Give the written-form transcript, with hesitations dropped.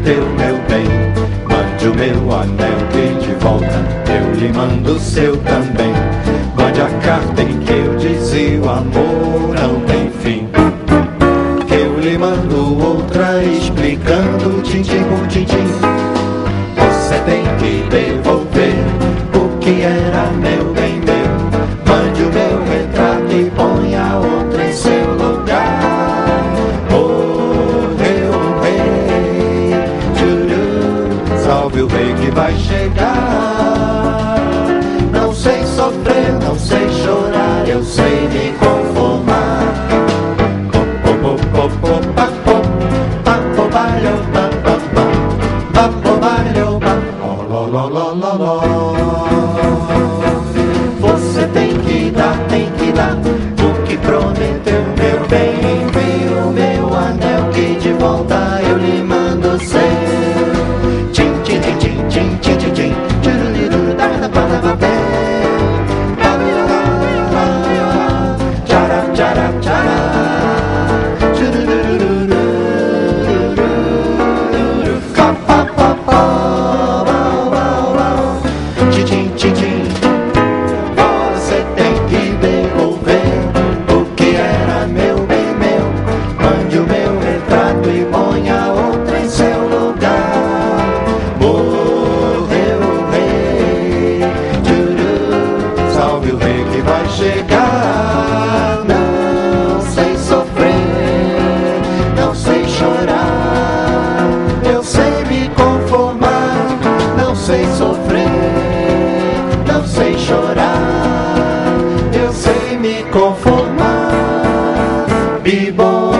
prometeu, meu bem, mande o meu anel que de volta eu lhe mando o seu também. Mande a carta em que eu dizia o amor não tem fim, que eu lhe mando outra explicando tintim por tintim. Você tem que devolver o que era meu bem meu. Mande o meu retrato e ponha outra em seu lugar. Morreu o rei, tchuru, salve o rei que vai chegar. Não sei sofrer, não sei chorar, eu sei me conformar. Você tem que dar o que prometeu, meu bem. Envie o meu anel que de volta eu lhe mando ser. Tchim, tchim, tchim, tchim, tchim, tchim, tchim, tchim, tchururiru, da da da da da. Tchara, tchara, tchara, tchururiru, ka pa pa pa, tchim, tchim, tchim. Você tem que devolver o que era meu bem meu. Mande o meu retrato e ponha outra em seu lugar. Morreu o rei, tchuru, salve o rei que vai chegar. Não sei sofrer, não sei chorar, eu sei me conformar. Não sei sofrer, não sei chorar, eu sei me conformar. Bibom.